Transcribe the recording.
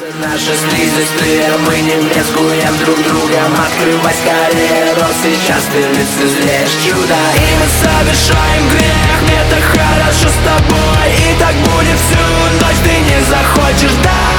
Наши слизистые, мы не брезгуем друг другом. Открывай скорее рот, сейчас ты лицезреешь чудо. И мы совершаем грех, мне так хорошо с тобой. И так будет всю ночь, ты не захочешь, да?